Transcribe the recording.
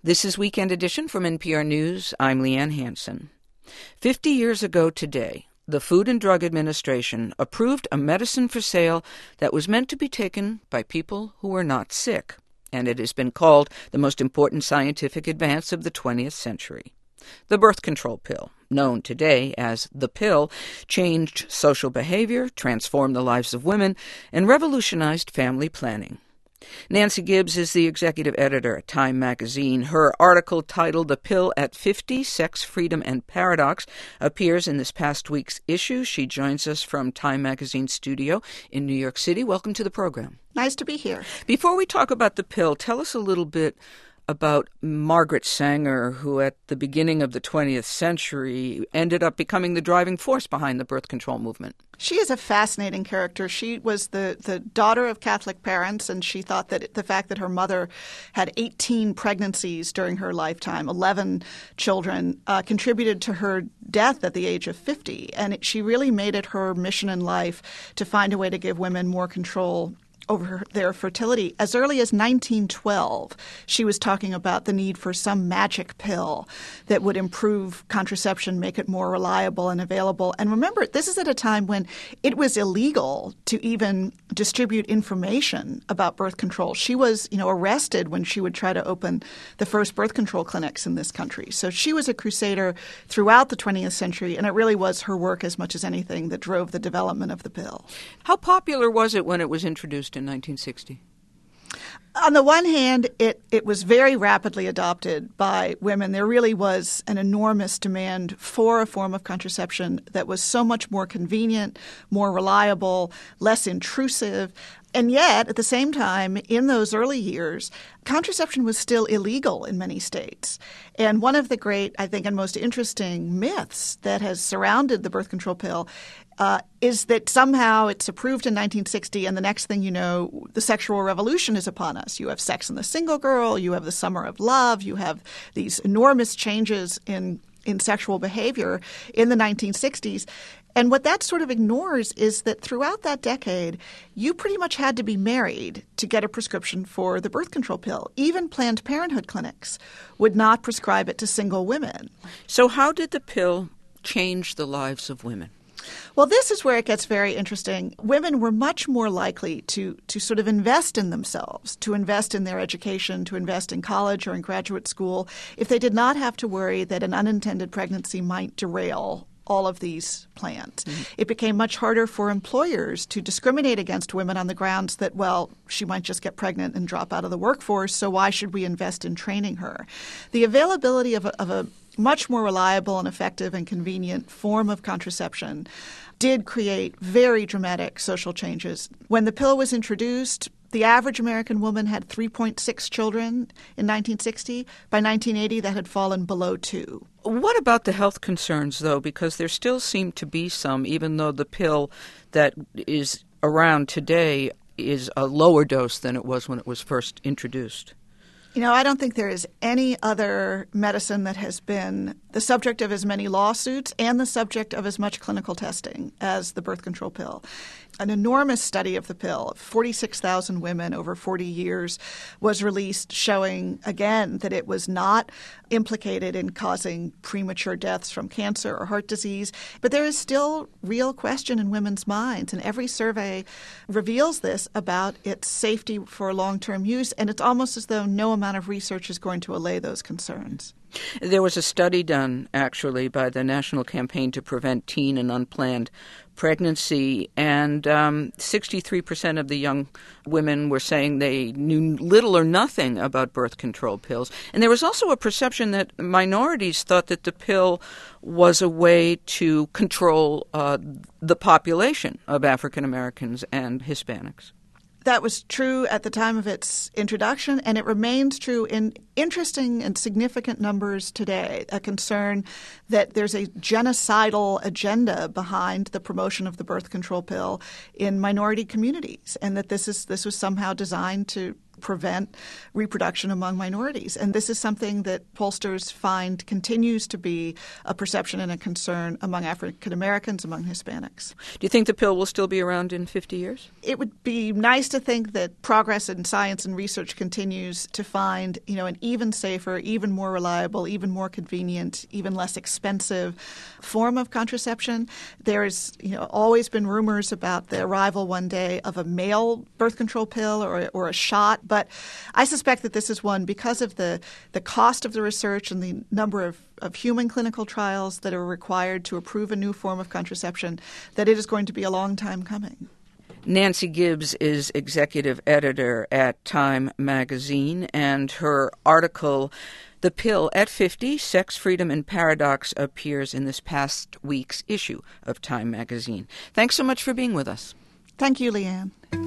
This is Weekend Edition from NPR News. I'm Leanne Hansen. 50 years ago today, the Food and Drug Administration approved a medicine for sale that was meant to be taken by people who were not sick, and it has been called the most important scientific advance of the 20th century. The birth control pill, known today as the pill, changed social behavior, transformed the lives of women, and revolutionized family planning. Nancy Gibbs is the executive editor at Time magazine. Her article titled The Pill at 50, Sex, Freedom, and Paradox appears in this past week's issue. She joins us from Time magazine studio in New York City. Welcome to the program. Nice to be here. Before we talk about the pill, tell us a little bit about Margaret Sanger, who at the beginning of the 20th century ended up becoming the driving force behind the birth control movement. She is a fascinating character. She was the daughter of Catholic parents, and she thought that the fact that her mother had 18 pregnancies during her lifetime, 11 children, contributed to her death at the age of 50. And she really made it her mission in life to find a way to give women more control over their fertility. As early as 1912, she was talking about the need for some magic pill that would improve contraception, make it more reliable and available. And remember, this is at a time when it was illegal to even distribute information about birth control. She was, arrested when she would try to open the first birth control clinics in this country. So she was a crusader throughout the 20th century, and it really was her work as much as anything that drove the development of the pill. How popular was it when it was introduced in 1960? On the one hand, it was very rapidly adopted by women. There really was an enormous demand for a form of contraception that was so much more convenient, more reliable, less intrusive. And yet, at the same time, in those early years, contraception was still illegal in many states. And one of the great, I think, and most interesting myths that has surrounded the birth control pill is that somehow it's approved in 1960, and the next thing you know, the sexual revolution is upon us. You have Sex and the Single Girl, you have the Summer of Love, you have these enormous changes in sexual behavior in the 1960s. And what that sort of ignores is that throughout that decade, you pretty much had to be married to get a prescription for the birth control pill. Even Planned Parenthood clinics would not prescribe it to single women. So how did the pill change the lives of women? Well, this is where it gets very interesting. Women were much more likely to sort of invest in themselves, to invest in their education, to invest in college or in graduate school, if they did not have to worry that an unintended pregnancy might derail all of these plans. Mm-hmm. It became much harder for employers to discriminate against women on the grounds that, well, she might just get pregnant and drop out of the workforce, so why should we invest in training her? The availability of a much more reliable and effective and convenient form of contraception did create very dramatic social changes. When the pill was introduced, the average American woman had 3.6 children in 1960. By 1980, that had fallen below 2. What about the health concerns, though? Because there still seem to be some, even though the pill that is around today is a lower dose than it was when it was first introduced. I don't think there is any other medicine that has been the subject of as many lawsuits and the subject of as much clinical testing as the birth control pill. An enormous study of the pill, 46,000 women over 40 years, was released showing, again, that it was not implicated in causing premature deaths from cancer or heart disease. But there is still real question in women's minds, and every survey reveals this about its safety for long-term use, and it's almost as though no amount of research is going to allay those concerns. There was a study done, actually, by the National Campaign to Prevent Teen and Unplanned Pregnancy, and 63% of the young women were saying they knew little or nothing about birth control pills. And there was also a perception that minorities thought that the pill was a way to control the population of African Americans and Hispanics. That was true at the time of its introduction, and it remains true in interesting and significant numbers today, a concern that there's a genocidal agenda behind the promotion of the birth control pill in minority communities, and that this was somehow designed to prevent reproduction among minorities. And this is something that pollsters find continues to be a perception and a concern among African Americans, among Hispanics. Do you think the pill will still be around in 50 years? It would be nice to think that progress in science and research continues to find, an even safer, even more reliable, even more convenient, even less expensive form of contraception. There's, always been rumors about the arrival one day of a male birth control pill or a shot, but I suspect that this is one because of the cost of the research and the number of human clinical trials that are required to approve a new form of contraception, that it is going to be a long time coming. Nancy Gibbs is executive editor at Time magazine, and her article, The Pill at 50, Sex, Freedom, and Paradox, appears in this past week's issue of Time magazine. Thanks so much for being with us. Thank you, Leanne.